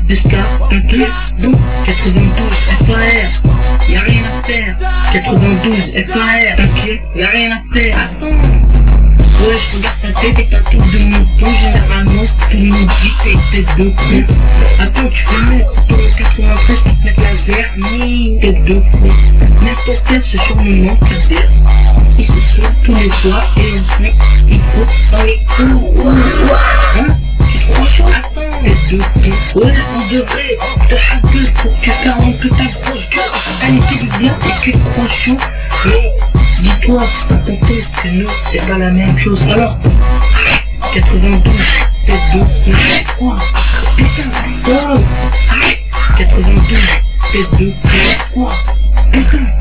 Escar, t'inquiète, bon, 92 FAR, y'a rien à faire. 92 FAR, t'inquiète, y'a rien à faire. Attends, ouais, je regarde ta tête et ta tour de mouton. Généralement, tout le monde dit que t'es tête de con. Attends, tu peux mettre ton 93 pour te mettre la vernis, tête de con. N'importe quel ce surnommant qu'adhère. Il se soigne tous les soirs et ensuite il faut dans les cours. Hein? Tu te crois chaud? Attends, tête de con. Ouais, on devrait te happer pour que tu fermes que ta grosse gueule. Elle était bien et que tu te crois chaud. Mais dis-toi à ton tête que nous, c'est pas la même chose. Alors, 92, tête de con. Quoi? Putain, oh, 92, tête de con. Quoi? Putain.